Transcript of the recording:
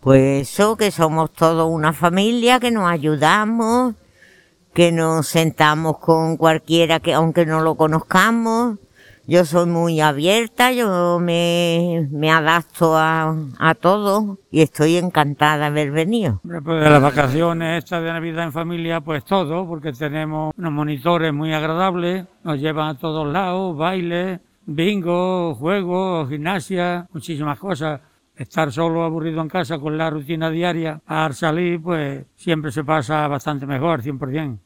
Pues eso, que somos todos una familia, que nos ayudamos, que nos sentamos con cualquiera que aunque no lo conozcamos. Yo soy muy abierta, yo me adapto a todo y estoy encantada de haber venido. Pues de las vacaciones estas de Navidad en familia, pues todo, porque tenemos unos monitores muy agradables, nos llevan a todos lados, bailes, bingo, juegos, gimnasia, muchísimas cosas. Estar solo aburrido en casa con la rutina diaria, al salir, pues siempre se pasa bastante mejor, 100%.